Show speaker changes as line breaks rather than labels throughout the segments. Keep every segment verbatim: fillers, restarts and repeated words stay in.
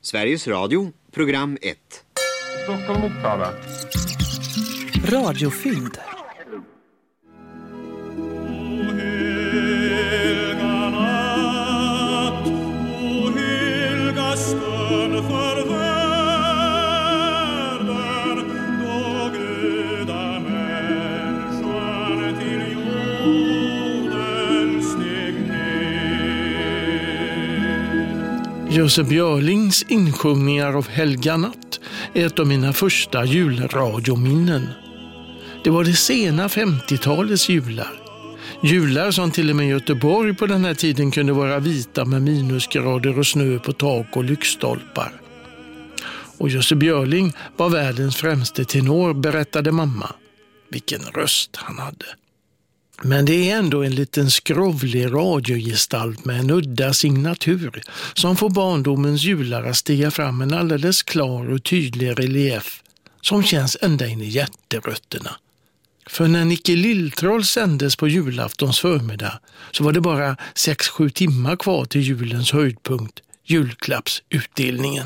Sveriges Radio, program ett.
Stockholm Motala.
Radiofynd.
Jösse Björlings insjungningar av Helga natt är ett av mina första julradiominnen. Det var det sena femtiotalets jular. Jular som till och med Göteborg på den här tiden kunde vara vita med minusgrader och snö på tak och lyktstolpar. Och Jösse Björling var världens främste tenor, berättade mamma. Vilken röst han hade. Men det är ändå en liten skrovlig radiogestalt med en udda signatur som får barndomens jular att stiga fram en alldeles klar och tydlig relief som känns ända in i hjärterötterna. För när Nicke Lilltroll sändes på julaftons förmiddag så var det bara sex sju timmar kvar till julens höjdpunkt, julklappsutdelningen.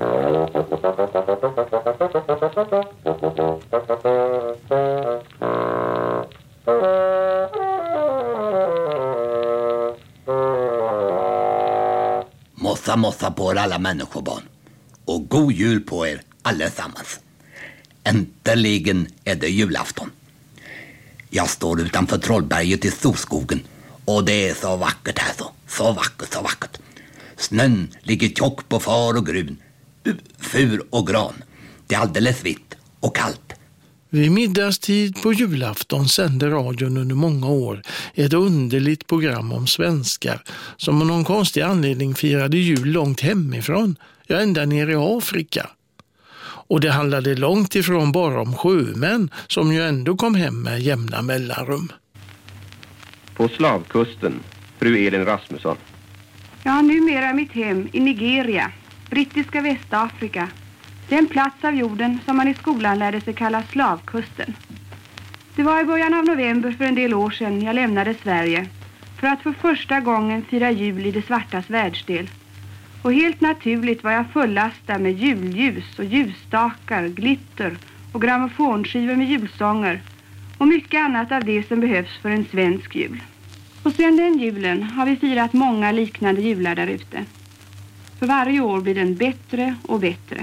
Mossa mossa på er alla människobarn. Och god jul på er allesammans. Äntligen är det julafton. Jag står utanför Trollberget i Storskogen. Och det är så vackert här så. Så vackert, så vackert. Snön ligger tjock på far och grun. Fur och gran. Det är alldeles vitt och kallt.
Vid middagstid på julafton sände radion under många år ett underligt program om svenskar som av någon konstig anledning firade jul långt hemifrån, ja ända ner i Afrika. Och det handlade långt ifrån bara om sjömän som ju ändå kom hem med jämna mellanrum.
På slavkusten, fru Elin Rasmusson.
Jag har numera mitt hem i Nigeria, brittiska Västafrika. Den plats av jorden som man i skolan lärde sig kalla slavkusten. Det var i början av november för en del år sedan jag lämnade Sverige för att för första gången fira jul i det svartas världsdel. Och helt naturligt var jag fullastad med julljus och ljusstakar, glitter och grammofonskivor med julsånger och mycket annat av det som behövs för en svensk jul. Och sedan den julen har vi firat många liknande jular där ute. För varje år blir den bättre och bättre.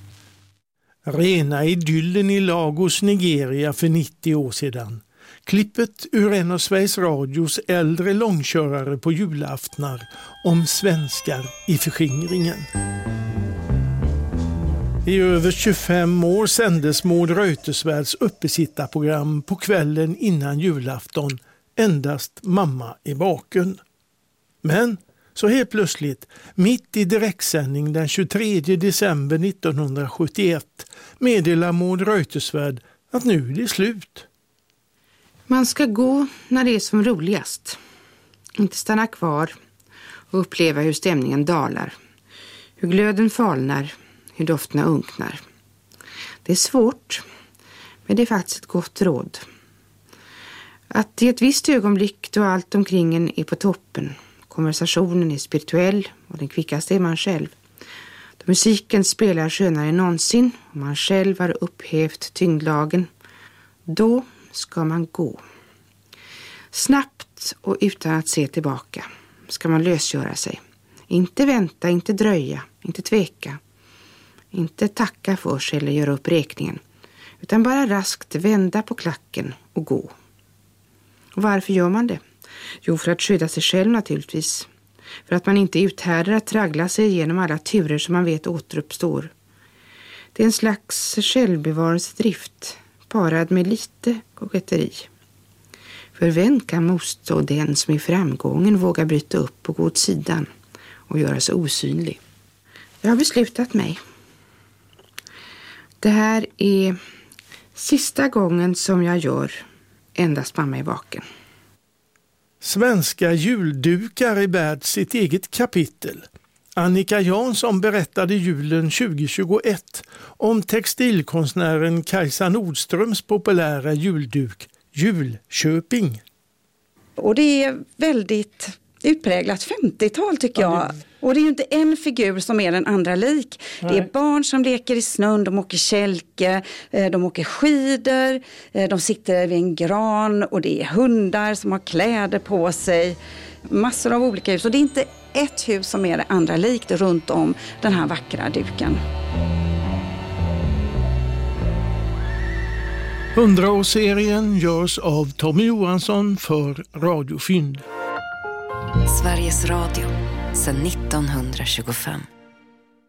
Rena idyllen i Lagos, Nigeria för nittio år sedan. Klippet ur en av Sveriges Radios äldre långkörare på julaftnar om svenskar i förskingringen. I över tjugofem år sändes Maud Reuterswärds uppesittarprogram på kvällen innan julafton, endast mamma i baken. Men så helt plötsligt, mitt i direktsändning den tjugotredje december nittonhundrasjuttioett, meddelar Maud Reuterswärd att nu är det slut.
Man ska gå när det är som roligast. Inte stanna kvar och uppleva hur stämningen dalar. Hur glöden falnar, hur dofterna unknar. Det är svårt, men det är faktiskt ett gott råd. Att i ett visst ögonblick då allt omkring en är på toppen, konversationen är spirituell och den kvickaste är man själv. Då musiken spelar skönare än någonsin och man själv har upphävt tyngdlagen, då ska man gå. Snabbt och utan att se tillbaka ska man lösgöra sig. Inte vänta, inte dröja, inte tveka. Inte tacka för sig eller göra upp räkningen. Utan bara raskt vända på klacken och gå. Och varför gör man det? Jo, för att skydda sig själv naturligtvis. För att man inte uthärdar att traggla sig igenom alla turer som man vet återuppstår. Det är en slags självbevarelsedrift parad med lite koketteri. För vem kan motstå den som i framgången vågar bryta upp och gå åt sidan och göra sig osynlig? Jag har beslutat mig. Det här är sista gången som jag gör endast mamma i vaken.
Svenska juldukar är värd sitt eget kapitel. Annika Jansson berättade julen tjugohundratjugoett om textilkonstnären Kajsa Nordströms populära julduk Julköping.
Och det är väldigt
utpräglat femtiotal tycker jag. Ja, det... Och det är ju inte en figur som är den andra lik. Nej. Det är barn som leker i snön, de åker kälke, de åker skidor, de sitter vid en gran och det är hundar som har kläder på sig. Massor av olika hus. Och det är inte ett hus som är det andra likt runt om den här vackra duken.
Hundraårsserien görs av Tommy Johansson för Radio Fynd.
Sveriges Radio sedan nittonhundratjugofem.